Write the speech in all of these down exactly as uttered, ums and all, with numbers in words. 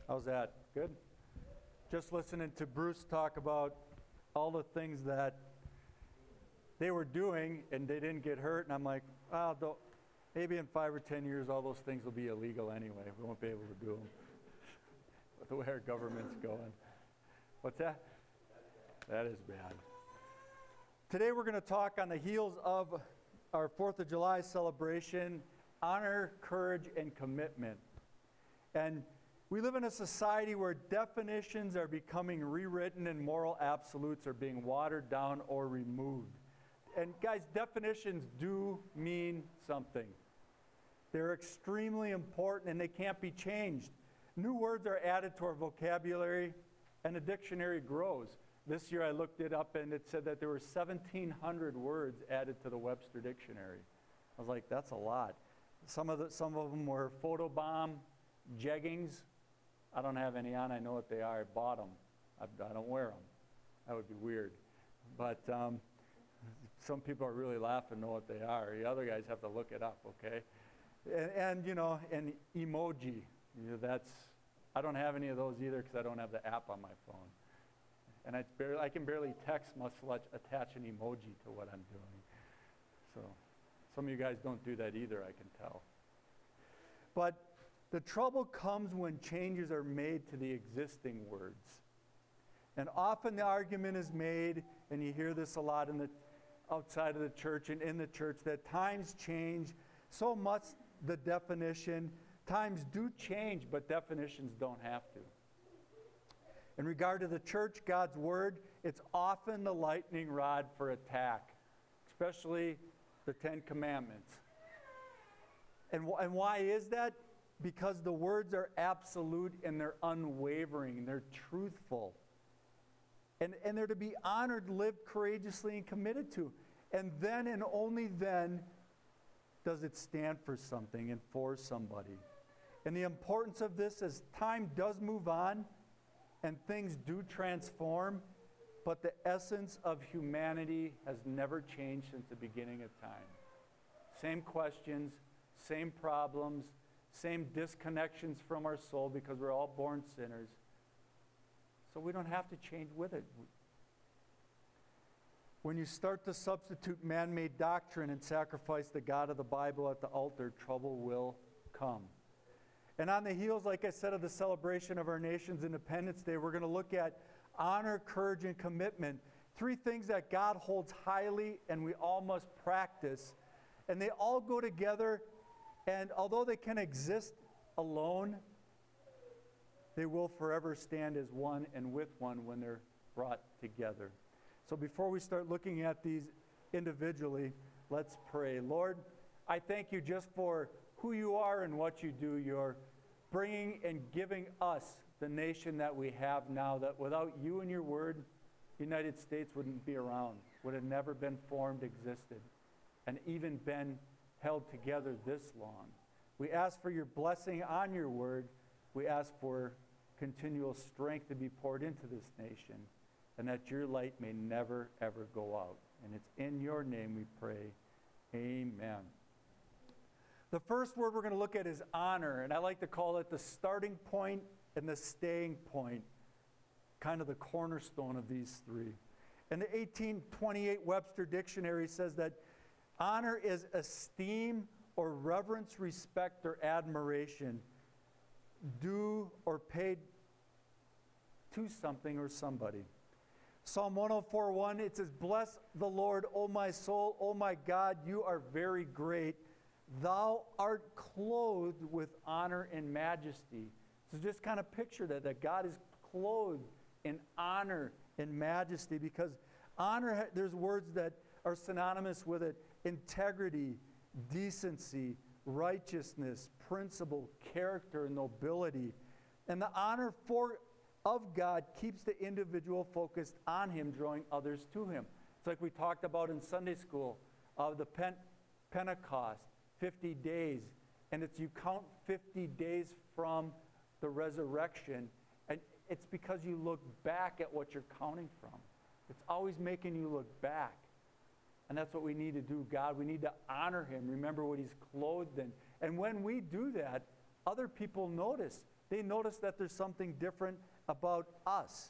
How's that? Good? Just listening to Bruce talk about all the things that they were doing and they didn't get hurt, and I'm like, oh, don't, maybe in five or ten years all those things will be illegal anyway. We won't be able to do them with the way our government's going. What's that? That is bad. Today we're going to talk on the heels of our fourth of July celebration, honor, courage, and commitment. And we live in a society where definitions are becoming rewritten and moral absolutes are being watered down or removed. And guys, definitions do mean something. They're extremely important and they can't be changed. New words are added to our vocabulary and the dictionary grows. This year I looked it up and it said that there were seventeen hundred words added to the Webster Dictionary. I was like, that's a lot. Some of, the, some of them were photobomb, jeggings. I don't have any on. I know what they are. I bought them. I, I don't wear them. That would be weird. But um, some people are really laughing, know what they are. The other guys have to look it up, okay? And, and you know, and emoji. You know, that's, I don't have any of those either because I don't have the app on my phone. And I, barely, I can barely text, much less attach an emoji to what I'm doing. So some of you guys don't do that either, I can tell. But the trouble comes when changes are made to the existing words. And often the argument is made, and you hear this a lot in the outside of the church and in the church, that times change, so much the definition. Times do change, but definitions don't have to. In regard to the church, God's word, it's often the lightning rod for attack, especially the Ten Commandments. And, and why is that? Because the words are absolute and they're unwavering, they're truthful. And, and they're to be honored, lived courageously, and committed to. And then and only then does it stand for something and for somebody. And the importance of this is time does move on and things do transform, but the essence of humanity has never changed since the beginning of time. Same questions, same problems, same disconnections from our soul because we're all born sinners. So we don't have to change with it. When you start to substitute man-made doctrine and sacrifice the God of the Bible at the altar, trouble will come. And on the heels, like I said, of the celebration of our nation's Independence Day, we're going to look at honor, courage, and commitment. Three things that God holds highly and we all must practice. And they all go together, and although they can exist alone, they will forever stand as one and with one when they're brought together. So before we start looking at these individually, let's pray. Lord, I thank you just for who you are and what you do. You're bringing and giving us the nation that we have now, that without you and your word, the United States wouldn't be around, would have never been formed, existed, and even been held together this long. We ask for your blessing on your word. We ask for continual strength to be poured into this nation, and that your light may never, ever go out. And it's in your name we pray. Amen. The first word we're going to look at is honor, and I like to call it the starting point and the staying point, kind of the cornerstone of these three. And the eighteen twenty-eight Webster Dictionary says that honor is esteem or reverence, respect, or admiration due or paid to something or somebody. Psalm one oh four one, it says, "Bless the Lord, O my soul, O my God, you are very great. Thou art clothed with honor and majesty." So just kind of picture that, that God is clothed in honor and majesty, because honor, there's words that are synonymous with it: integrity, decency, righteousness, principle, character, and nobility. And the honor for of God keeps the individual focused on him, drawing others to him. It's like we talked about in Sunday school of the Pen- Pentecost, fifty days. And it's you count fifty days from the resurrection, and it's because you look back at what you're counting from. It's always making you look back. And that's what we need to do, God. We need to honor him, remember what he's clothed in. And when we do that, other people notice. They notice that there's something different about us.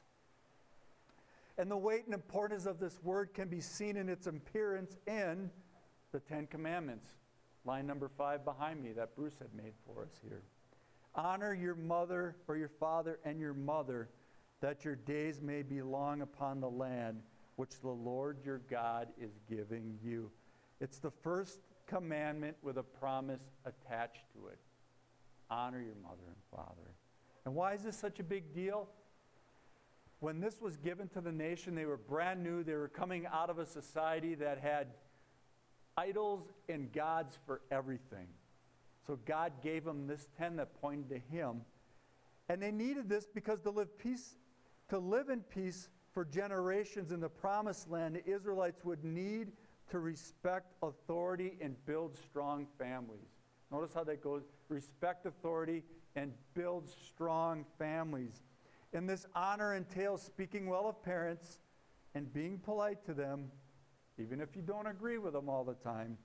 And the weight and importance of this word can be seen in its appearance in the Ten Commandments. Line number five behind me that Bruce had made for us here. Honor your mother or your father and your mother, that your days may be long upon the land which the Lord your God is giving you. It's the first commandment with a promise attached to it. Honor your mother and father. And why is this such a big deal? When this was given to the nation, they were brand new. They were coming out of a society that had idols and gods for everything. So God gave them this ten that pointed to Him. And they needed this because to live peace, to live in peace for generations in the promised land, the Israelites would need to respect authority and build strong families. Notice how that goes. Respect authority and build strong families. And this honor entails speaking well of parents and being polite to them, even if you don't agree with them all the time.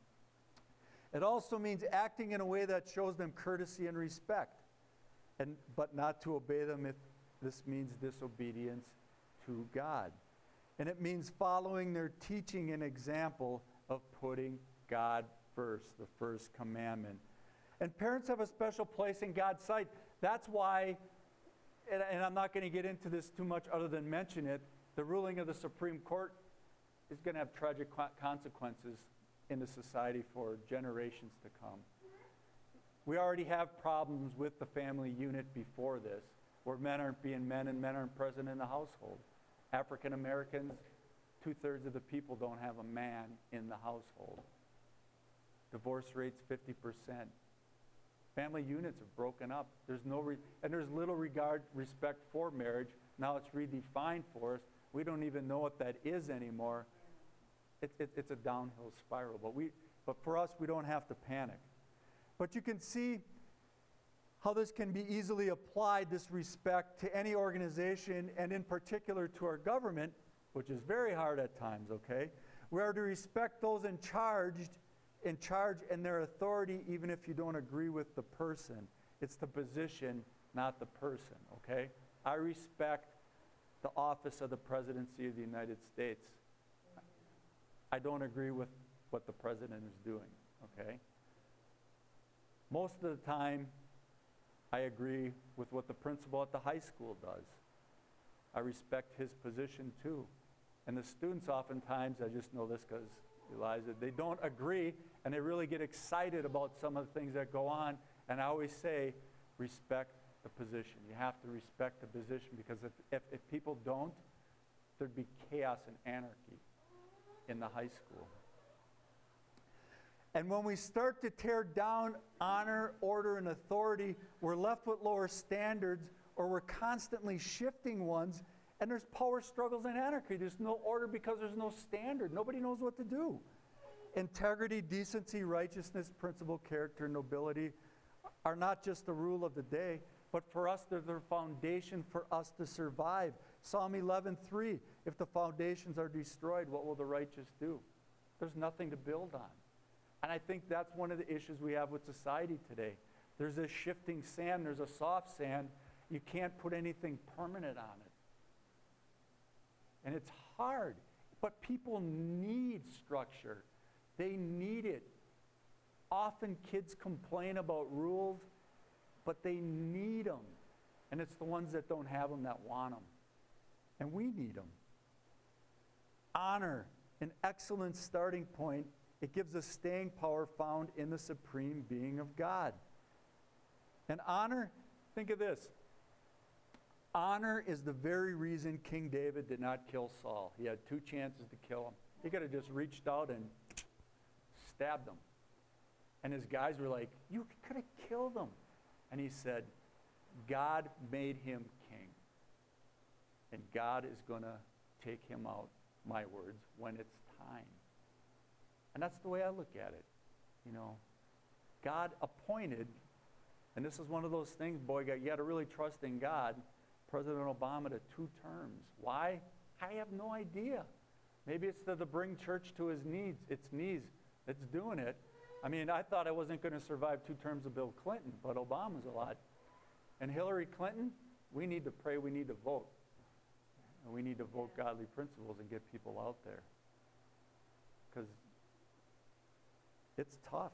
It also means acting in a way that shows them courtesy and respect, and but not to obey them if this means disobedience to God. And it means following their teaching and example of putting God first, the first commandment. And parents have a special place in God's sight. That's why, and, and I'm not going to get into this too much other than mention it, the ruling of the Supreme Court is going to have tragic consequences in the society for generations to come. We already have problems with the family unit before this, where men aren't being men and men aren't present in the household. African Americans, two-thirds of the people don't have a man in the household. Divorce rates fifty percent. Family units have broken up. There's no re- and there's little regard, respect for marriage. Now it's redefined for us. We don't even know what that is anymore. It, it, it's a downhill spiral. But we, but for us, we don't have to panic. But you can see how this can be easily applied, this respect, to any organization, and in particular to our government, which is very hard at times, okay? We are to respect those in charge, in charge and their authority, even if you don't agree with the person. It's the position, not the person, okay? I respect the office of the presidency of the United States. I don't agree with what the president is doing, okay? Most of the time, I agree with what the principal at the high school does. I respect his position too. And the students oftentimes, I just know this because Eliza, they don't agree and they really get excited about some of the things that go on. And I always say, respect the position. You have to respect the position, because if, if, if people don't, there'd be chaos and anarchy in the high school. And when we start to tear down honor, order, and authority, we're left with lower standards, or we're constantly shifting ones, and there's power struggles and anarchy. There's no order because there's no standard. Nobody knows what to do. Integrity, decency, righteousness, principle, character, nobility are not just the rule of the day, but for us, they're the foundation for us to survive. Psalm eleven three, if the foundations are destroyed, what will the righteous do? There's nothing to build on. And I think that's one of the issues we have with society today. There's a shifting sand, there's a soft sand. You can't put anything permanent on it. And it's hard. But people need structure. They need it. Often kids complain about rules, but they need them. And it's the ones that don't have them that want them. And we need them. Honor, an excellent starting point. It gives us staying power found in the supreme being of God. And honor, think of this. Honor is the very reason King David did not kill Saul. He had two chances to kill him. He could have just reached out and stabbed him. And his guys were like, you could have killed him. And he said, God made him king. And God is going to take him out, my words, when it's time. And that's the way I look at it. You know, God appointed, and this is one of those things, boy, you got to really trust in God, President Obama to two terms. Why? I have no idea. Maybe it's to, to bring church to his needs, its knees. It's doing it. I mean, I thought I wasn't going to survive two terms of Bill Clinton, but Obama's a lot And Hillary Clinton, we need to pray, we need to vote. And we need to vote godly principles and get people out there. Because it's tough.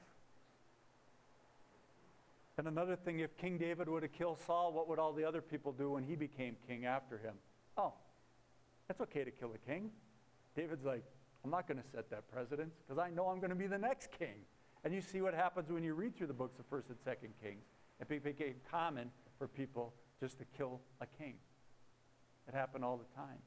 And another thing, if King David would have killed Saul, what would all the other people do when he became king after him? Oh, it's okay to kill a king. David's like, I'm not going to set that precedence because I know I'm going to be the next king. And you see what happens when you read through the books of First and Second Kings. It became common for people just to kill a king. It happened all the time.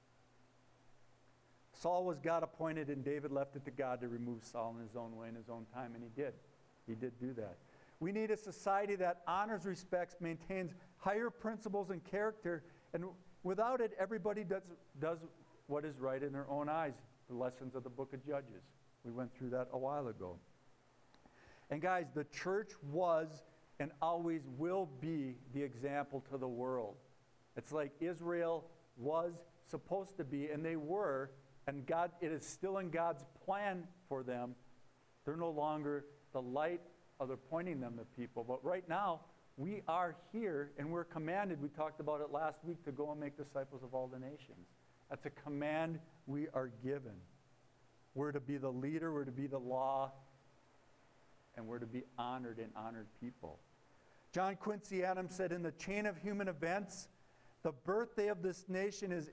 Saul was God appointed, and David left it to God to remove Saul in his own way, in his own time, and he did. He did do that. We need a society that honors, respects, maintains higher principles and character, and without it, everybody does, does what is right in their own eyes. The lessons of the book of Judges. We went through that a while ago. And guys, the church was and always will be the example to the world. It's like Israel was supposed to be, and they were, and God, it is still in God's plan for them. They're no longer the light, or they're pointing them to people. But right now, we are here, and we're commanded, we talked about it last week, to go and make disciples of all the nations. That's a command we are given. We're to be the leader, we're to be the law, and we're to be honored and honored people. John Quincy Adams said, in the chain of human events, the birthday of this nation is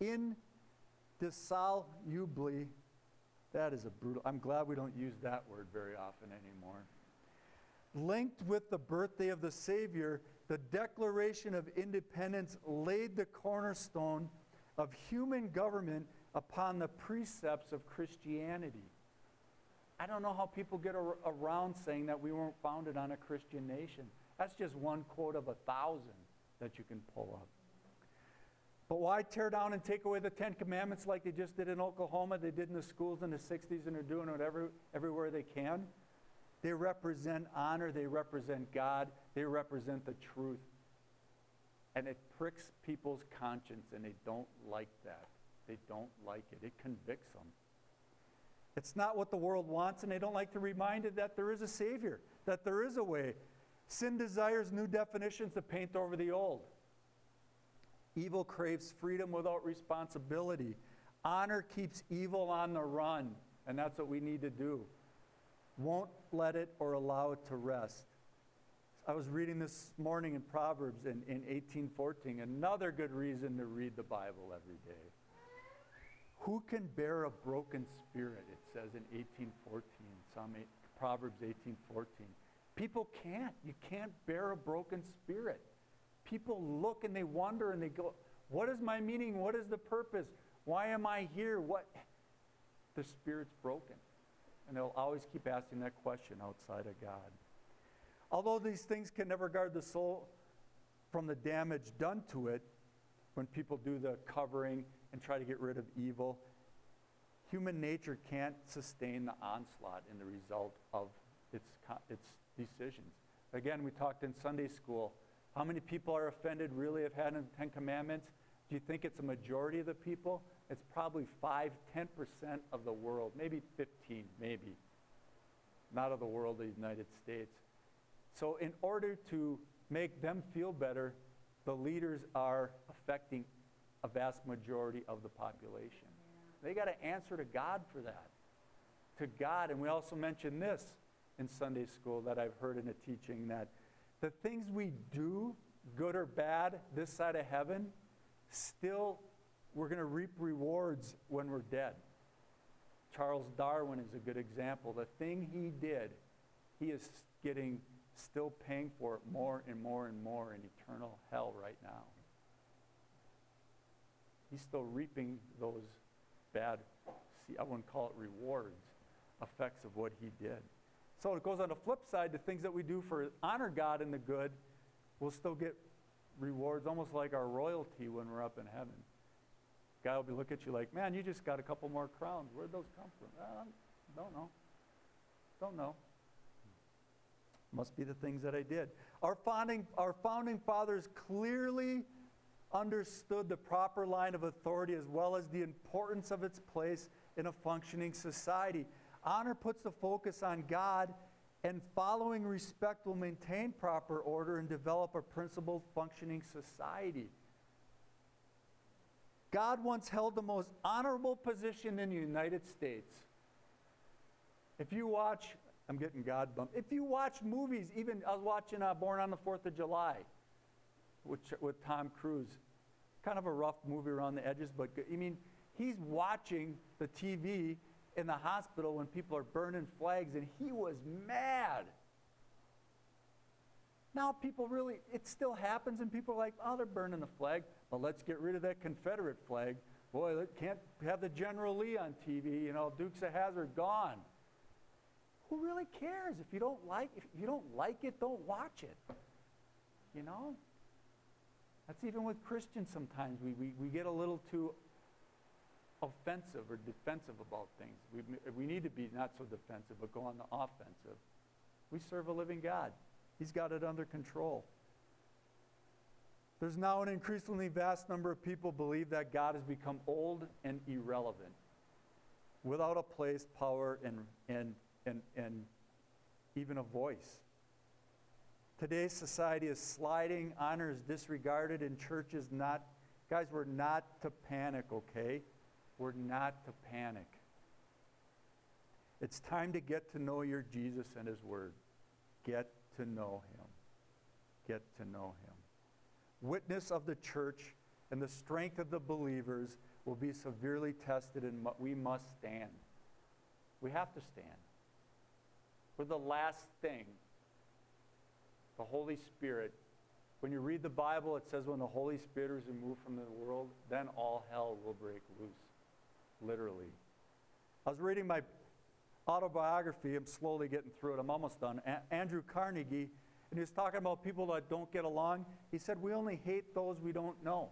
indissolubly, that is a brutal, I'm glad we don't use that word very often anymore. Linked with the birthday of the Savior, the Declaration of Independence laid the cornerstone of human government upon the precepts of Christianity. I don't know how people get ar- around saying that we weren't founded on a Christian nation. That's just one quote of a thousand that you can pull up. But why tear down and take away the Ten Commandments like they just did in Oklahoma, they did in the schools in the sixties, and they're doing it every, everywhere they can? They represent honor, they represent God, they represent the truth. And it pricks people's conscience, and they don't like that. They don't like it. It convicts them. It's not what the world wants, and they don't like to be reminded that there is a Savior, that there is a way. Sin desires new definitions to paint over the old. Evil craves freedom without responsibility. Honor keeps evil on the run, and that's what we need to do. Won't let it or allow it to rest. I was reading this morning in Proverbs in, in eighteen fourteen, another good reason to read the Bible every day. Who can bear a broken spirit, it says in eighteen fourteen, Psalm eight, Proverbs eighteen fourteen. People can't. You can't bear a broken spirit. People look and they wonder and they go, what is my meaning? What is the purpose? Why am I here? What? The spirit's broken. And they'll always keep asking that question outside of God. Although these things can never guard the soul from the damage done to it, when people do the covering and try to get rid of evil, human nature can't sustain the onslaught in the result of its, its decisions. Again, we talked in Sunday school, how many people are offended really have had in the Ten Commandments? Do you think it's a majority of the people? It's probably five, ten percent of the world, maybe fifteen, maybe. Not of the world, the United States. So in order to make them feel better, the leaders are affecting a vast majority of the population. Yeah. They got to answer to God for that. To God. And we also mentioned this in Sunday school that I've heard in a teaching, that the things we do, good or bad, this side of heaven, still we're going to reap rewards when we're dead. Charles Darwin is a good example. The thing he did, he is getting, still paying for it more and more and more in eternal hell right now. He's still reaping those bad, I wouldn't call it rewards, effects of what he did. So it goes on the flip side, the things that we do for honor God in the good, we'll still get rewards, almost like our royalty when we're up in heaven. God will be looking at you like, man, you just got a couple more crowns. Where'd those come from? Uh, don't know. Don't know. Must be the things that I did. Our founding, our founding fathers clearly understood the proper line of authority as well as the importance of its place in a functioning society. Honor puts the focus on God And following respect will maintain proper order and develop a principled, functioning society. God once held the most honorable position in the United States. If you watch, I'm getting God bumped. If you watch movies, even I was watching uh, Born on the fourth of July with, with Tom Cruise. Kind of a rough movie around the edges, but good. I mean, he's watching the T V in the hospital when people are burning flags, and he was mad. Now people really, it still happens, and people are like, oh, they're burning the flag, but let's get rid of that Confederate flag. Boy, they can't have the General Lee on T V, you know, Dukes of Hazzard gone. Who really cares? If you don't like, if you don't like it, don't watch it. You know? That's even with Christians sometimes. We, we, we get a little too offensive or defensive about things. We, we need to be not so defensive, but go on the offensive. We serve a living God. He's got it under control. There's now an increasingly vast number of people believe that God has become old and irrelevant, without a place, power, and, and, and, and even a voice. Today's society is sliding, honor is disregarded, and church is not, guys, we're not to panic, okay? We're not to panic. It's time to get to know your Jesus and His Word. Get to know Him. Get to know Him. Witness of the church and the strength of the believers will be severely tested, and we must stand. We have to stand. We're the last thing. The Holy Spirit. When you read the Bible, it says when the Holy Spirit is removed from the world, then all hell will break loose. Literally. I was reading my autobiography. I'm slowly getting through it. I'm almost done. A- Andrew Carnegie, and he was talking about people that don't get along. He said, we only hate those we don't know.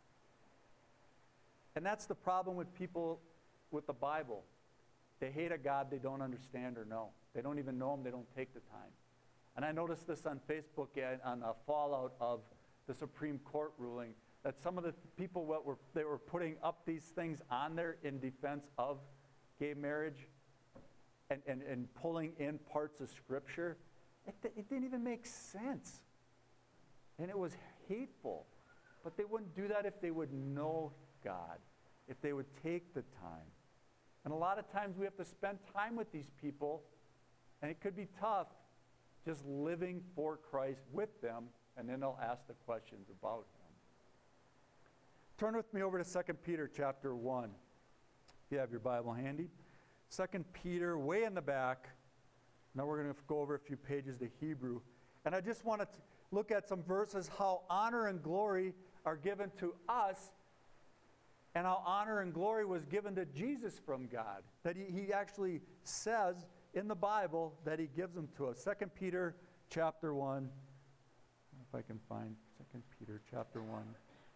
And that's the problem with people with the Bible. They hate a God they don't understand or know. They don't even know Him. They don't take the time. And I noticed this on Facebook on a fallout of the Supreme Court ruling, that some of the people that were, they were putting up these things on there in defense of gay marriage and, and, and pulling in parts of Scripture, it, it didn't even make sense. And it was hateful. But they wouldn't do that if they would know God, if they would take the time. And a lot of times we have to spend time with these people, and it could be tough, just living for Christ with them, and then they'll ask the questions about Him. Turn with me over to Second Peter chapter one. If you have your Bible handy. Second Peter, way in the back. Now we're going to go over a few pages to Hebrew. And I just want to look at some verses, how honor and glory are given to us, and how honor and glory was given to Jesus from God. That he, he actually says in the Bible that He gives them to us. Second Peter chapter one. If I can find Second Peter chapter one.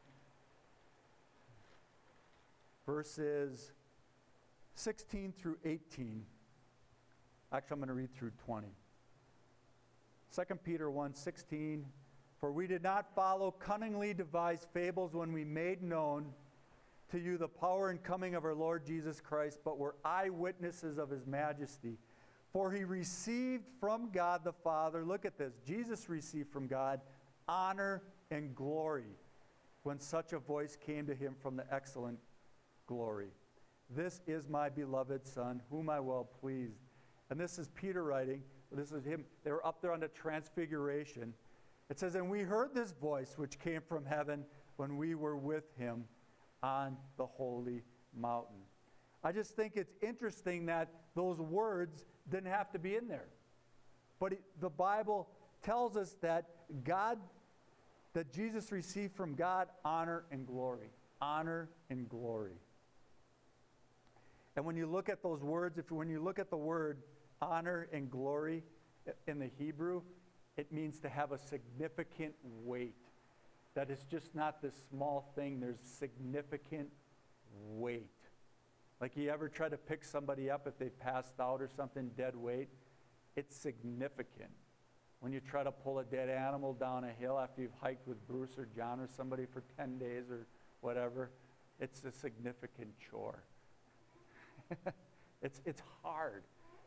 Verses sixteen through eighteen. Actually, I'm going to read through twenty. Second Peter one, sixteen. For we did not follow cunningly devised fables when we made known to you the power and coming of our Lord Jesus Christ, but were eyewitnesses of His majesty. For He received from God the Father, look at this, Jesus received from God honor and glory when such a voice came to Him from the excellent glory. This is my beloved Son, whom I well pleased. And this is Peter writing. This is him. They were up there on the transfiguration. It says, and we heard this voice which came from heaven when we were with Him on the holy mountain. I just think it's interesting that those words didn't have to be in there. But it, the Bible tells us that God, that Jesus received from God honor and glory. Honor and glory. And when you look at those words, if when you look at the word honor and glory in the Hebrew, it means to have a significant weight. That it's just not this small thing, there's significant weight. Like you ever try to pick somebody up if they passed out or something, dead weight? It's significant. When you try to pull a dead animal down a hill after you've hiked with Bruce or John or somebody for ten days or whatever, it's a significant chore. it's, it's hard.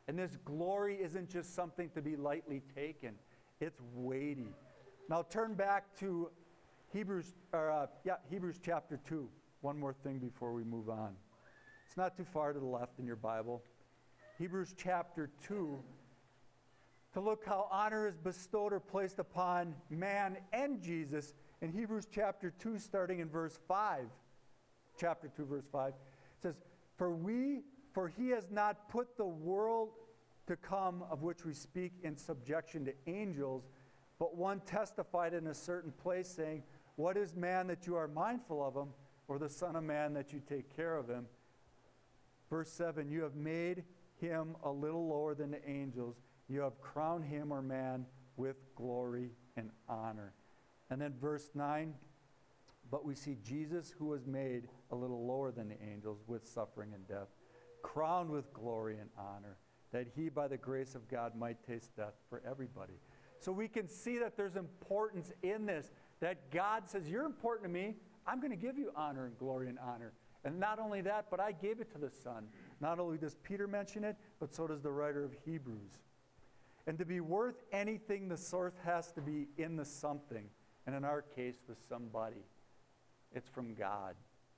And this glory isn't just something to be lightly taken. It's weighty. Now turn back to Hebrews, or uh, yeah, Hebrews chapter two. One more thing before we move on. It's not too far to the left in your Bible. Hebrews chapter two, to look how honor is bestowed or placed upon man and Jesus. In Hebrews chapter two, starting in verse five, chapter two, verse five, it says, For we, for he has not put the world to come of which we speak in subjection to angels, but one testified in a certain place, saying, What is man that you are mindful of him, or the Son of Man that you take care of him? Verse seven, You have made him a little lower than the angels. You have crowned him, or man, with glory and honor. And then verse nine, But we see Jesus, who was made a little lower than the angels, with suffering and death, crowned with glory and honor, that he, by the grace of God, might taste death for everybody. So we can see that there's importance in this, that God says, you're important to me, I'm going to give you honor and glory and honor. And not only that, but I gave it to the Son. Not only does Peter mention it, but so does the writer of Hebrews. And to be worth anything, the source has to be in the something. And in our case, the somebody. It's from God.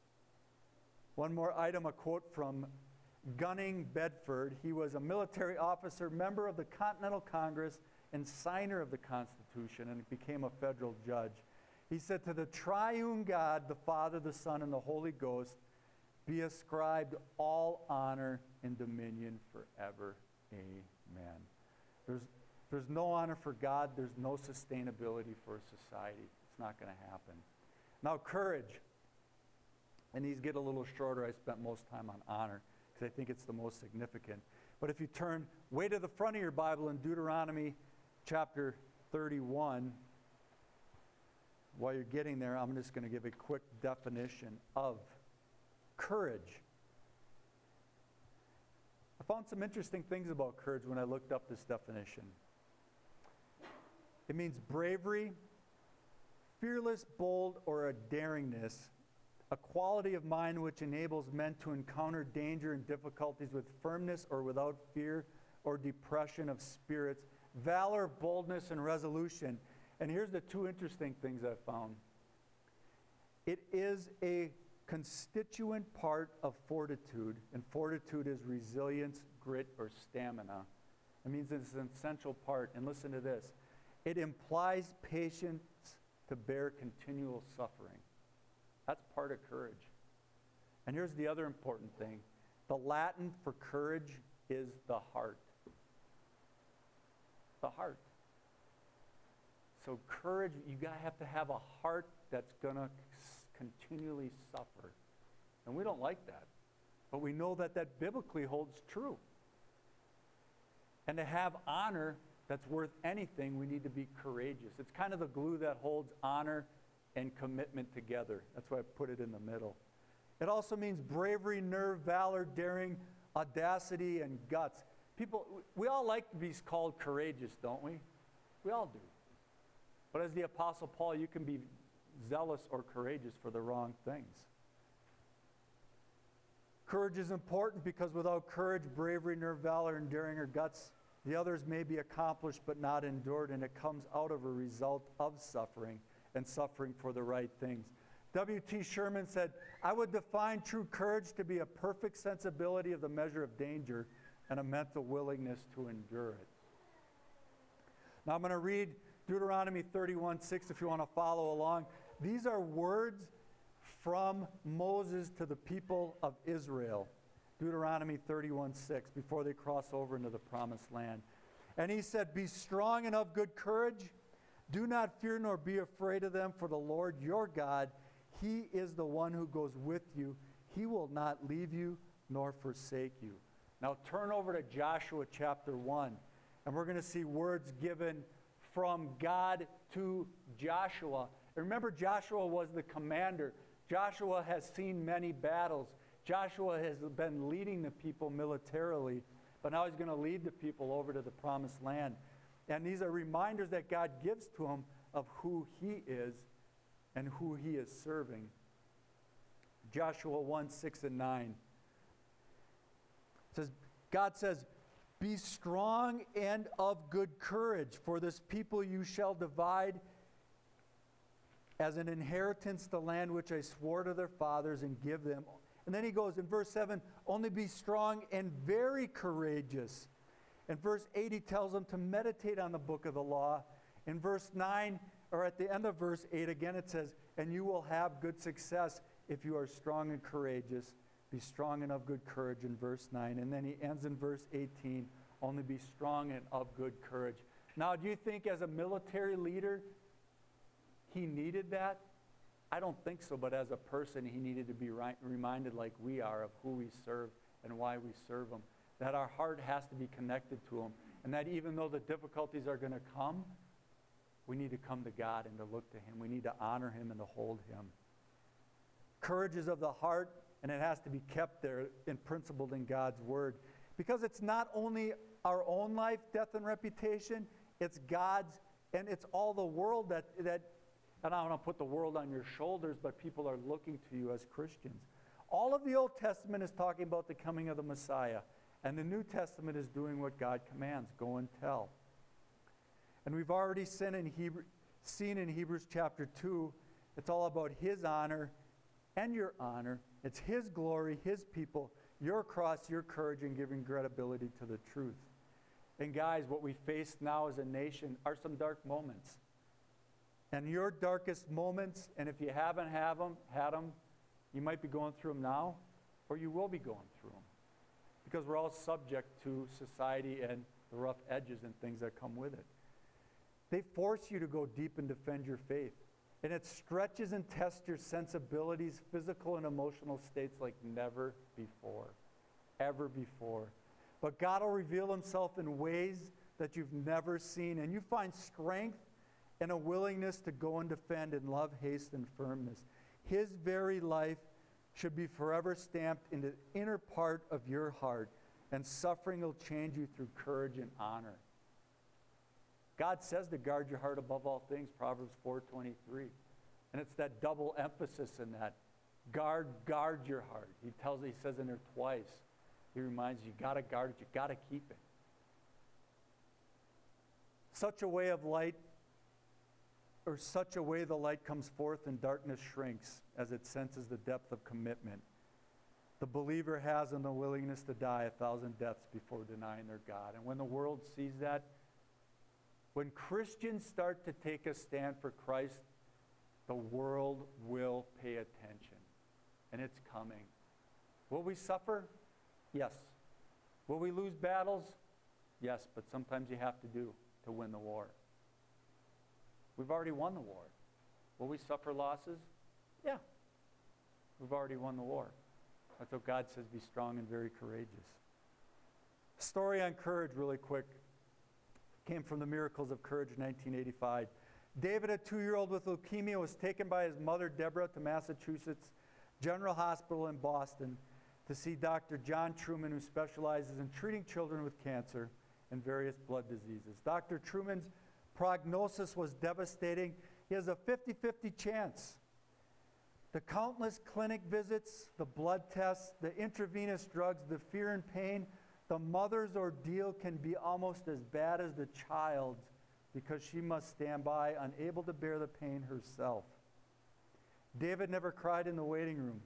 One more item, a quote from Gunning Bedford. He was a military officer, member of the Continental Congress, and signer of the Constitution, and became a federal judge. He said, To the triune God, the Father, the Son, and the Holy Ghost, be ascribed all honor and dominion forever. Amen. There's, there's no honor for God. There's no sustainability for society. It's not going to happen. Now, courage. And these get a little shorter. I spent most time on honor because I think it's the most significant. But if you turn way to the front of your Bible in Deuteronomy chapter thirty-one, while you're getting there, I'm just going to give a quick definition of courage. I found some interesting things about courage when I looked up this definition. It means bravery, fearless, bold, or a daringness, a quality of mind which enables men to encounter danger and difficulties with firmness or without fear or depression of spirits, valor, boldness, and resolution. And here's the two interesting things I found. It is a constituent part of fortitude, and fortitude is resilience, grit, or stamina. It means it's an essential part. And listen to this. It implies patience to bear continual suffering. That's part of courage. And here's the other important thing. The Latin for courage is the heart. The heart. So courage, you gotta have to have a heart that's going to continually suffer. And we don't like that. But we know that that biblically holds true. And to have honor that's worth anything, we need to be courageous. It's kind of the glue that holds honor and commitment together. That's why I put it in the middle. It also means bravery, nerve, valor, daring, audacity, and guts. People, we all like to be called courageous, don't we? We all do. But as the Apostle Paul, you can be zealous or courageous for the wrong things. Courage is important because without courage, bravery, nerve, valor, and daring, or guts, the others may be accomplished but not endured, and it comes out of a result of suffering, and suffering for the right things. W T Sherman said, I would define true courage to be a perfect sensibility of the measure of danger and a mental willingness to endure it. Now I'm going to read Deuteronomy thirty-one six if you want to follow along. These are words from Moses to the people of Israel. Deuteronomy thirty-one six, before they cross over into the promised land. And he said, Be strong and of good courage. Do not fear nor be afraid of them, for the Lord your God, he is the one who goes with you. He will not leave you nor forsake you. Now turn over to Joshua chapter one, and we're going to see words given from God to Joshua. And remember, Joshua was the commander. Joshua has seen many battles. Joshua has been leading the people militarily, but now he's going to lead the people over to the promised land. And these are reminders that God gives to him of who he is and who he is serving. Joshua one six and nine. It says, God says, Be strong and of good courage, for this people you shall divide as an inheritance the land which I swore to their fathers and give them. And then he goes in verse seven, only be strong and very courageous. In verse eight, he tells them to meditate on the book of the law. In verse nine, or at the end of verse eight, again it says, and you will have good success if you are strong and courageous. Be strong and of good courage in verse nine. And then he ends in verse eighteen, only be strong and of good courage. Now, do you think as a military leader, he needed that? I don't think so, but as a person, he needed to be right, reminded like we are of who we serve and why we serve him. That our heart has to be connected to him. And that even though the difficulties are going to come, we need to come to God and to look to him. We need to honor him and to hold him. Courage is of the heart, and it has to be kept there and principled in God's word. Because it's not only our own life, death, and reputation, it's God's, and it's all the world that, that and I don't want to put the world on your shoulders, but people are looking to you as Christians. All of the Old Testament is talking about the coming of the Messiah, and the New Testament is doing what God commands, go and tell. And we've already seen in, Hebrew, seen in Hebrews chapter two, it's all about his honor and your honor. It's his glory, his people, your cross, your courage, and giving credibility to the truth. And guys, what we face now as a nation are some dark moments. And your darkest moments, and if you haven't have them, had them, you might be going through them now, or you will be going through them. Because we're all subject to society and the rough edges and things that come with it. They force you to go deep and defend your faith. And it stretches and tests your sensibilities, physical and emotional states like never before. Ever before. But God will reveal himself in ways that you've never seen. And you find strength and a willingness to go and defend in love, haste, and firmness. His very life should be forever stamped into the inner part of your heart. And suffering will change you through courage and honor. God says to guard your heart above all things, Proverbs four twenty-three. And it's that double emphasis in that. Guard, guard your heart. He tells, he says in there twice. He reminds you, you got to guard it, you got to keep it. Such a way of light, or such a way the light comes forth and darkness shrinks as it senses the depth of commitment. The believer has in the willingness to die a thousand deaths before denying their God. And when the world sees that, when Christians start to take a stand for Christ, the world will pay attention. And it's coming. Will we suffer? Yes. Will we lose battles? Yes, but sometimes you have to do to win the war. We've already won the war. Will we suffer losses? Yeah. We've already won the war. That's what God says, be strong and very courageous. Story on courage really quick. Came from the Miracles of Courage in nineteen eighty-five. David, a two-year-old with leukemia, was taken by his mother, Deborah, to Massachusetts General Hospital in Boston to see Doctor John Truman, who specializes in treating children with cancer and various blood diseases. Doctor Truman's prognosis was devastating. He has a fifty-fifty chance. The countless clinic visits, the blood tests, the intravenous drugs, the fear and pain, the mother's ordeal can be almost as bad as the child's because she must stand by, unable to bear the pain herself. David never cried in the waiting room.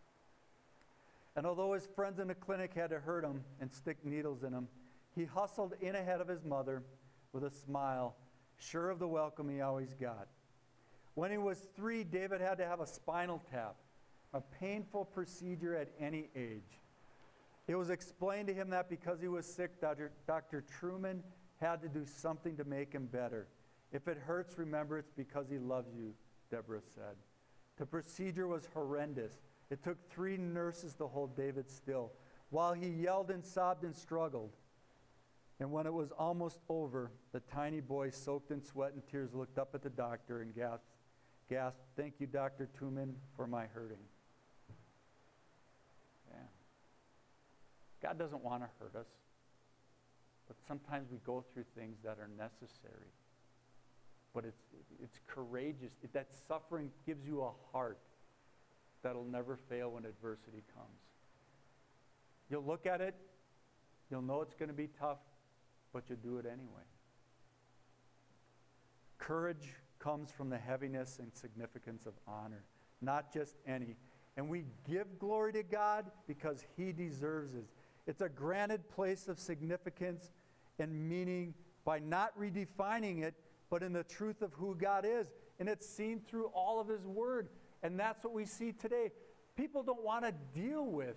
And although his friends in the clinic had to hurt him and stick needles in him, he hustled in ahead of his mother with a smile, sure of the welcome he always got. When he was three, David had to have a spinal tap, a painful procedure at any age. It was explained to him that because he was sick, Doctor Doctor Truman had to do something to make him better. If it hurts, remember it's because he loves you, Deborah said. The procedure was horrendous. It took three nurses to hold David still, while he yelled and sobbed and struggled. And when it was almost over, the tiny boy, soaked in sweat and tears, looked up at the doctor and gasped, gasped, "Thank you, Doctor Truman, for my hurting." Yeah. God doesn't want to hurt us, but sometimes we go through things that are necessary. But it's, it's courageous. It, that suffering gives you a heart that'll never fail when adversity comes. You'll look at it You'll know it's going to be tough, but you'll do it anyway. Courage comes from the heaviness and significance of honor, not just any. And we give glory to God because He deserves it. It's a granted place of significance and meaning by not redefining it, but in the truth of who God is. And it's seen through all of His Word. And that's what we see today. People don't want to deal with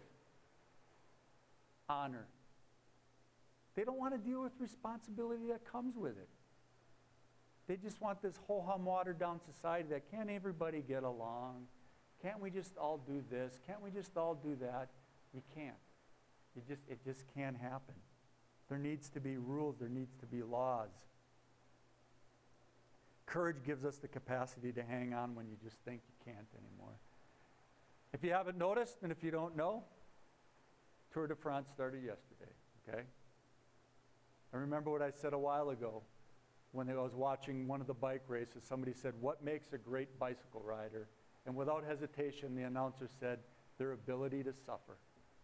honor. They don't want to deal with responsibility that comes with it. They just want this ho-hum, watered-down society that can't everybody get along? Can't we just all do this? Can't we just all do that? You can't. It just, it just can't happen. There needs to be rules. There needs to be laws. Courage gives us the capacity to hang on when you just think you can't anymore. If you haven't noticed, and if you don't know, Tour de France started yesterday, okay? I remember what I said a while ago when I was watching one of the bike races. Somebody said, what makes a great bicycle rider? And without hesitation, the announcer said, their ability to suffer.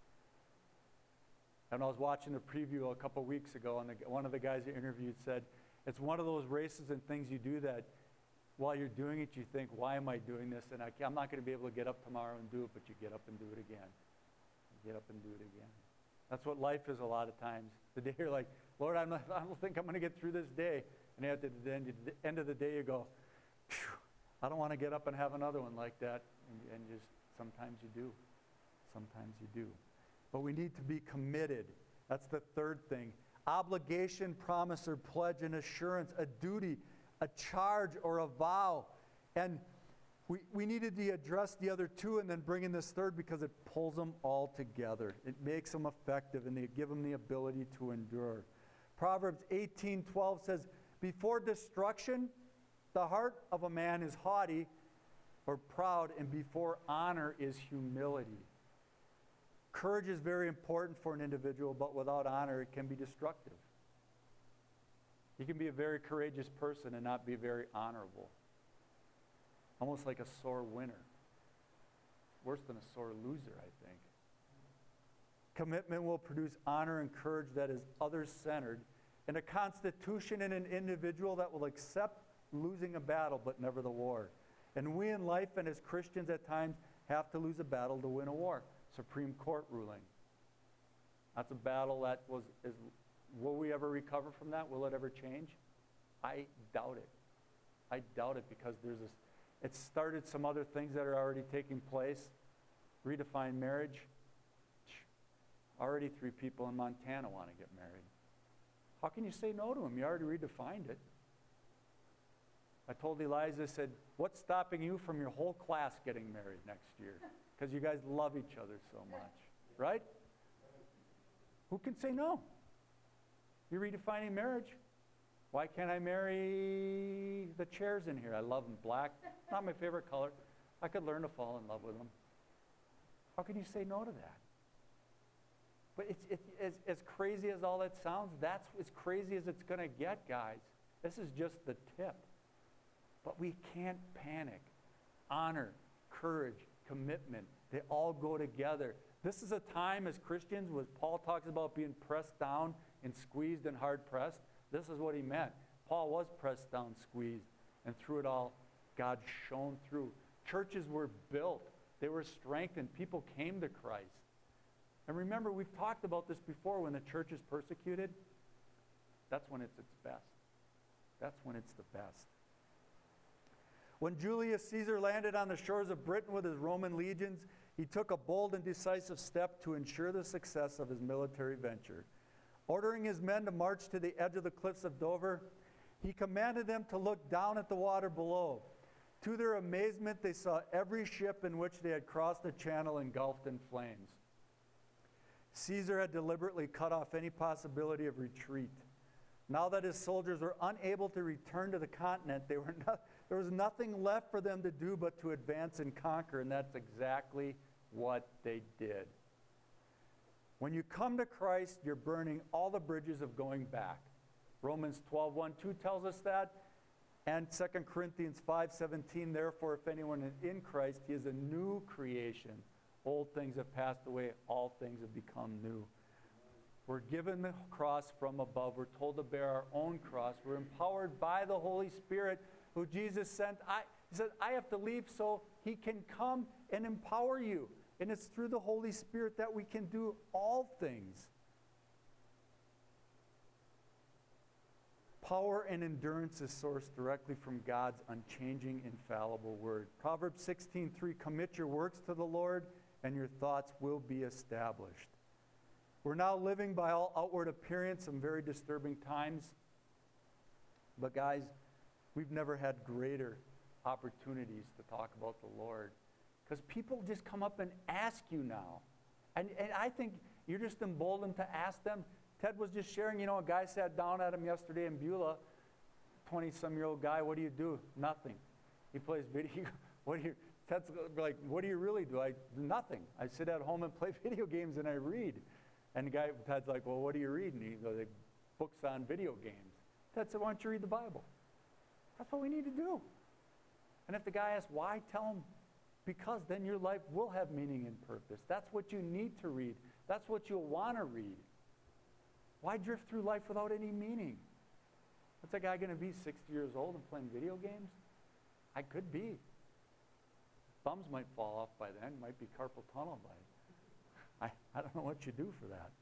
And I was watching the preview a couple weeks ago, and the, one of the guys you interviewed said, it's one of those races and things you do that while you're doing it, you think, why am I doing this? And I, I'm not going to be able to get up tomorrow and do it, but you get up and do it again. You get up and do it again. That's what life is a lot of times. The day you're like, Lord, I'm not, I don't think I'm going to get through this day. And at the end, the end of the day, you go, phew, I don't want to get up and have another one like that. And, and just sometimes you do. Sometimes you do. But we need to be committed. That's the third thing. Obligation, promise, or pledge, an assurance, a duty, a charge, or a vow. And we, we needed to address the other two and then bring in this third because it pulls them all together. It makes them effective and they give them the ability to endure. Proverbs eighteen twelve says, before destruction, the heart of a man is haughty or proud, and before honor is humility. Courage is very important for an individual, but without honor, it can be destructive. You can be a very courageous person and not be very honorable. Almost like a sore winner. Worse than a sore loser, I think. Commitment will produce honor and courage that is others-centered, and a constitution in an individual that will accept losing a battle but never the war. And we in life and as Christians at times have to lose a battle to win a war. Supreme Court ruling. That's a battle that was, is, will we ever recover from that? Will it ever change? I doubt it. I doubt it because there's this, it started some other things that are already taking place. Redefined marriage. Already three people in Montana want to get married. How can you say no to them? You already redefined it. I told Eliza, I said, what's stopping you from your whole class getting married next year? Because you guys love each other so much, right? Who can say no? You're redefining marriage. Why can't I marry the chairs in here? I love them. Black, not my favorite color. I could learn to fall in love with them. How can you say no to that? But it's, it's, it's as crazy as all that sounds, that's as crazy as it's going to get, guys. This is just the tip. But we can't panic. Honor, courage, commitment, they all go together. This is a time as Christians when Paul talks about being pressed down and squeezed and hard pressed. This is what he meant. Paul was pressed down, squeezed, and through it all, God shone through. Churches were built. They were strengthened. People came to Christ. And remember, we've talked about this before. When the church is persecuted, that's when it's its best. That's when it's the best. When Julius Caesar landed on the shores of Britain with his Roman legions, he took a bold and decisive step to ensure the success of his military venture. Ordering his men to march to the edge of the cliffs of Dover, he commanded them to look down at the water below. To their amazement, they saw every ship in which they had crossed the channel engulfed in flames. Caesar had deliberately cut off any possibility of retreat. Now that his soldiers were unable to return to the continent, they were not, there was nothing left for them to do but to advance and conquer, and that's exactly what they did. When you come to Christ, you're burning all the bridges of going back. Romans twelve, one, two tells us that, and Second Corinthians five, seventeen, therefore, if anyone is in Christ, he is a new creation. Old things have passed away, all things have become new. We're given the cross from above. We're told to bear our own cross. We're empowered by the Holy Spirit who Jesus sent. I, he said, I have to leave so he can come and empower you. And it's through the Holy Spirit that we can do all things. Power and endurance is sourced directly from God's unchanging, infallible word. Proverbs sixteen three, commit your works to the Lord, and your thoughts will be established. We're now living by all outward appearance some very disturbing times. But guys, we've never had greater opportunities to talk about the Lord. Because people just come up and ask you now. And, and I think you're just emboldened to ask them. Ted was just sharing, you know, a guy sat down at him yesterday in Beulah, twenty-some-year-old guy, what do you do? Nothing. He plays video. What do you, Ted's like, what do you really do? I do nothing. I sit at home and play video games and I read. And the guy, Ted's like, well, what do you read? And he goes, like, books on video games. Ted said, why don't you read the Bible? That's what we need to do. And if the guy asks why, tell him, because then your life will have meaning and purpose. That's what you need to read. That's what you'll want to read. Why drift through life without any meaning? What's that guy going to be, sixty years old and playing video games? I could be. Thumbs might fall off by then. Might be carpal tunnel by then. I, I don't know what you do for that.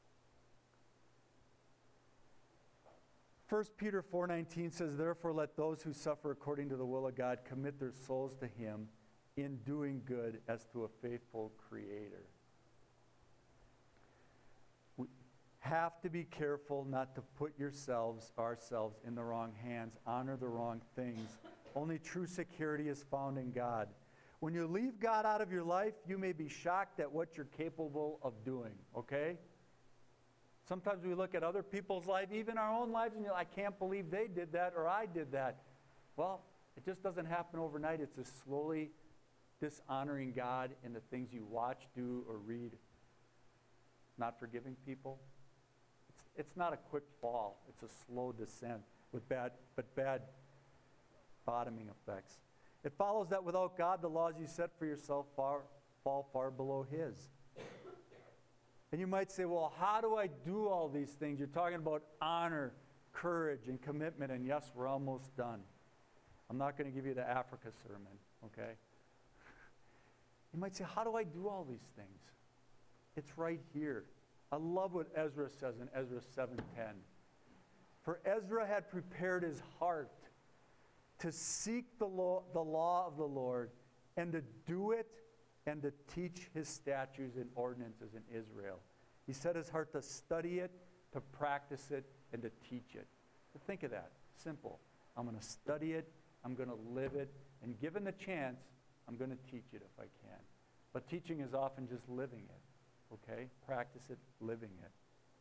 First Peter four nineteen says, therefore let those who suffer according to the will of God commit their souls to him in doing good as to a faithful Creator. We have to be careful not to put yourselves, ourselves, in the wrong hands, honor the wrong things. Only true security is found in God. When you leave God out of your life, you may be shocked at what you're capable of doing, okay? Sometimes we look at other people's life, even our own lives, and you're like, I can't believe they did that or I did that. Well, it just doesn't happen overnight. It's a slowly dishonoring God in the things you watch, do, or read. Not forgiving people. It's, it's not a quick fall. It's a slow descent with bad, but bad bottoming effects. It follows that without God, the laws you set for yourself far, fall far below His. And you might say, well, how do I do all these things? You're talking about honor, courage, and commitment, and yes, we're almost done. I'm not going to give you the Africa sermon, okay? You might say, how do I do all these things? It's right here. I love what Ezra says in Ezra seven ten. For Ezra had prepared his heart to seek the law, the law of the Lord and to do it and to teach his statutes and ordinances in Israel. He set his heart to study it, to practice it, and to teach it. But think of that. Simple. I'm going to study it. I'm going to live it. And given the chance, I'm going to teach it if I can. But teaching is often just living it. Okay? Practice it, living it.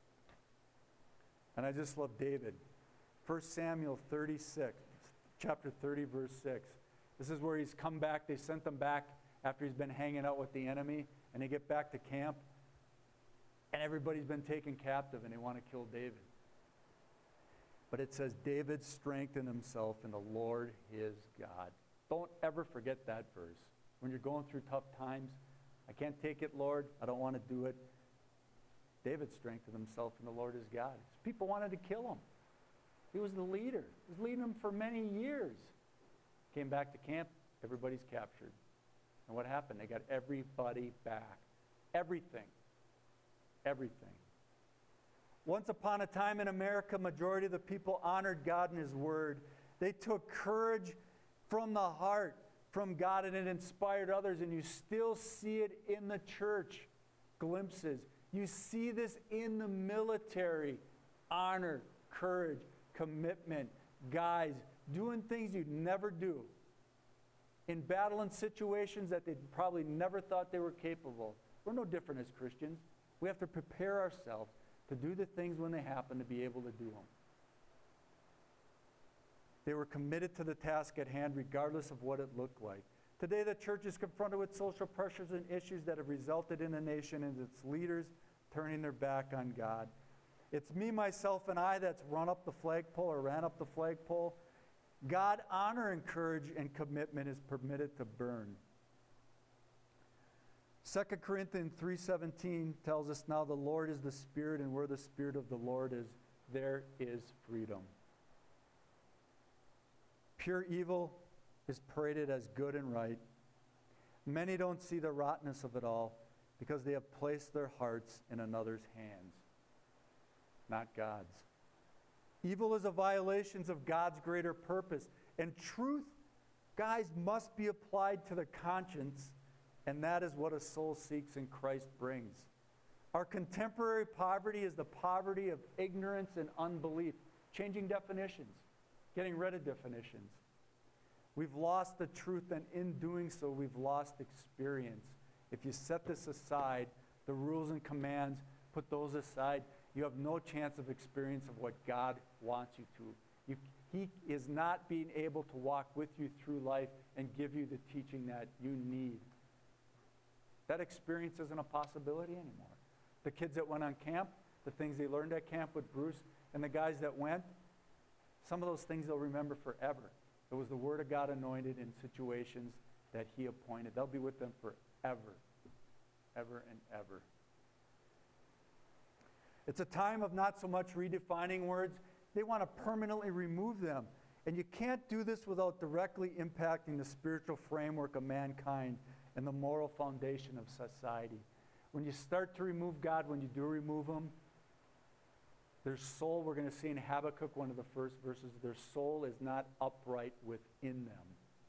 And I just love David. First Samuel thirty-six, chapter thirty, verse six. This is where he's come back. They sent him back after he's been hanging out with the enemy. And they get back to camp. And everybody's been taken captive and they want to kill David. But it says, David strengthened himself in the Lord his God. Don't ever forget that verse. When you're going through tough times, I can't take it, Lord. I don't want to do it. David strengthened himself in the Lord his God. People wanted to kill him. He was the leader. He was leading them for many years. Came back to camp. Everybody's captured. And what happened? They got everybody back. Everything. Everything. Once upon a time in America, majority of the people honored God and His Word. They took courage from the heart, from God, and it inspired others. And you still see it in the church, glimpses. You see this in the military. Honor, courage, commitment. Guys doing things you'd never do. In battling situations that they probably never thought they were capable. We're no different as Christians. We have to prepare ourselves to do the things when they happen to be able to do them. They were committed to the task at hand regardless of what it looked like. Today the church is confronted with social pressures and issues that have resulted in the nation and its leaders turning their back on God. It's me, myself, and I that's run up the flagpole or ran up the flagpole. God, honor and courage and commitment is permitted to burn. Second Corinthians three seventeen tells us, now the Lord is the Spirit, and where the Spirit of the Lord is, there is freedom. Pure evil is paraded as good and right. Many don't see the rottenness of it all because they have placed their hearts in another's hands, not God's. Evil is a violation of God's greater purpose. And truth, guys, must be applied to the conscience, and that is what a soul seeks and Christ brings. Our contemporary poverty is the poverty of ignorance and unbelief. Changing definitions, getting rid of definitions. We've lost the truth, and in doing so, we've lost experience. If you set this aside, the rules and commands, put those aside, you have no chance of experience of what God wants you to. You, he is not being able to walk with you through life and give you the teaching that you need. That experience isn't a possibility anymore. The kids that went on camp, the things they learned at camp with Bruce, and the guys that went, some of those things they'll remember forever. It was the Word of God anointed in situations that He appointed. They'll be with them forever, ever and ever. It's a time of not so much redefining words. They want to permanently remove them. And you can't do this without directly impacting the spiritual framework of mankind and the moral foundation of society. When you start to remove God, when you do remove Him, their soul, we're going to see in Habakkuk, one of the first verses, their soul is not upright within them.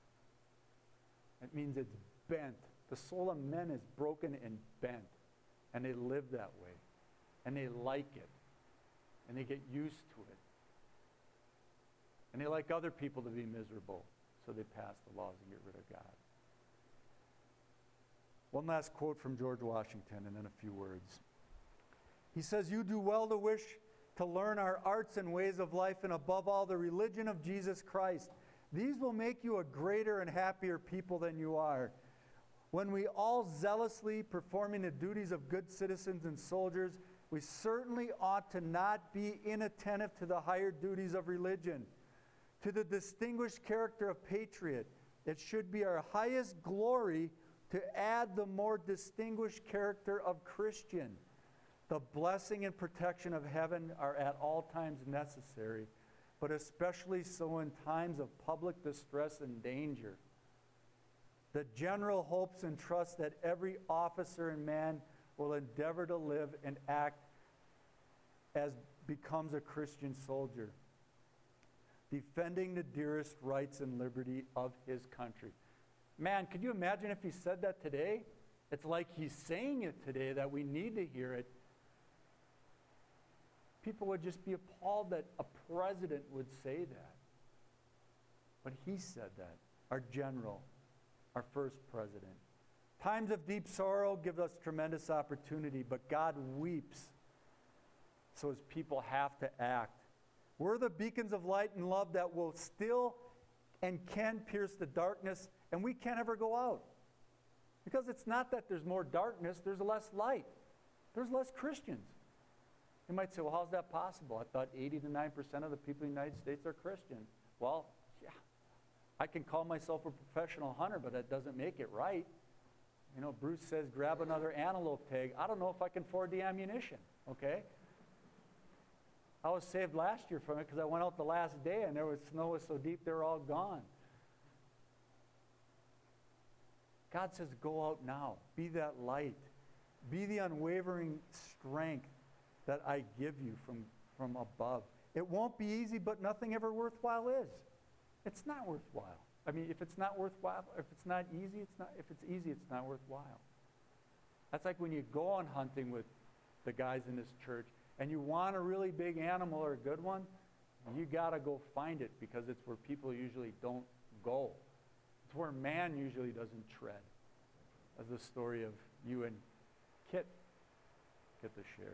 It means it's bent. The soul of men is broken and bent, and they live that way, and they like it, and they get used to it. And they like other people to be miserable, so they pass the laws and get rid of God. One last quote from George Washington, and then a few words. He says, "You do well to wish to learn our arts and ways of life, and above all, the religion of Jesus Christ. These will make you a greater and happier people than you are. When we all zealously performing the duties of good citizens and soldiers, we certainly ought to not be inattentive to the higher duties of religion. To the distinguished character of patriot, it should be our highest glory to add the more distinguished character of Christian. The blessing and protection of heaven are at all times necessary, but especially so in times of public distress and danger. The general hopes and trusts that every officer and man will endeavor to live and act as becomes a Christian soldier, defending the dearest rights and liberty of his country." Man, could you imagine if he said that today? It's like he's saying it today, that we need to hear it. People would just be appalled that a president would say that. But he said that, our general, our first president. Times of deep sorrow give us tremendous opportunity, but God weeps, so his people have to act. We're the beacons of light and love that will still and can pierce the darkness, and we can't ever go out. Because it's not that there's more darkness, there's less light. There's less Christians. You might say, well, how's that possible? I thought eighty to ninety percent of the people in the United States are Christian. Well, yeah, I can call myself a professional hunter, but that doesn't make it right. You know, Bruce says, grab another antelope tag. I don't know if I can afford the ammunition, okay? I was saved last year from it because I went out the last day and there was snow was so deep they were all gone. God says, go out now. Be that light. Be the unwavering strength that I give you from, from above. It won't be easy, but nothing ever worthwhile is. It's not worthwhile. I mean, if it's not worthwhile, if it's not easy, it's not. If it's easy, it's not worthwhile. That's like when you go on hunting with the guys in this church and you want a really big animal or a good one, you got to go find it because it's where people usually don't go. It's where man usually doesn't tread, as the story of you and Kit get to share.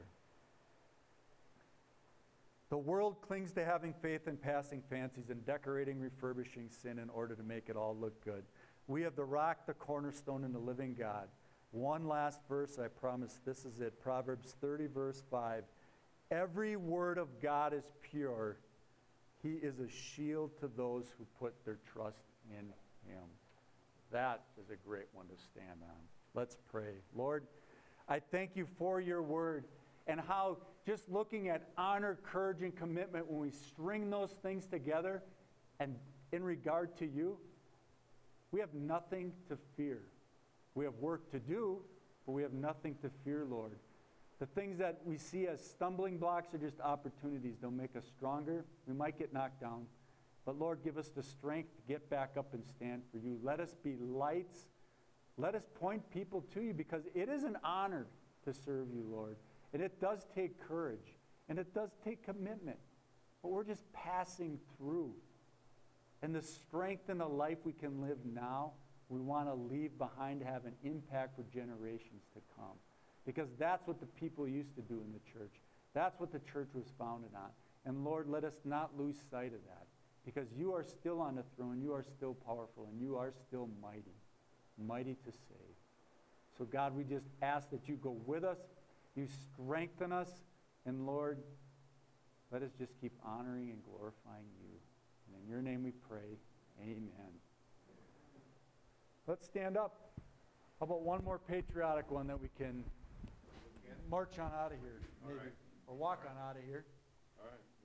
The world clings to having faith in passing fancies and decorating, refurbishing sin in order to make it all look good. We have the rock, the cornerstone, and the living God. One last verse, I promise this is it. Proverbs thirty, verse five. Every word of God is pure. He is a shield to those who put their trust in Him. That is a great one to stand on. Let's pray. Lord, I thank you for your word and how just looking at honor, courage, and commitment, when we string those things together and in regard to you, we have nothing to fear. We have work to do, but we have nothing to fear, Lord. The things that we see as stumbling blocks are just opportunities. They'll make us stronger. We might get knocked down. But Lord, give us the strength to get back up and stand for you. Let us be lights. Let us point people to you, because it is an honor to serve you, Lord. And it does take courage. And it does take commitment. But we're just passing through. And the strength and the life we can live now, we want to leave behind to have an impact for generations to come. Because that's what the people used to do in the church. That's what the church was founded on. And Lord, let us not lose sight of that. Because you are still on the throne, you are still powerful, and you are still mighty. Mighty to save. So God, we just ask that you go with us, you strengthen us, and Lord, let us just keep honoring and glorifying you. And in your name we pray, amen. Let's stand up. How about one more patriotic one that we can march on out of here, maybe, right. or walk All right. on out of here. All right.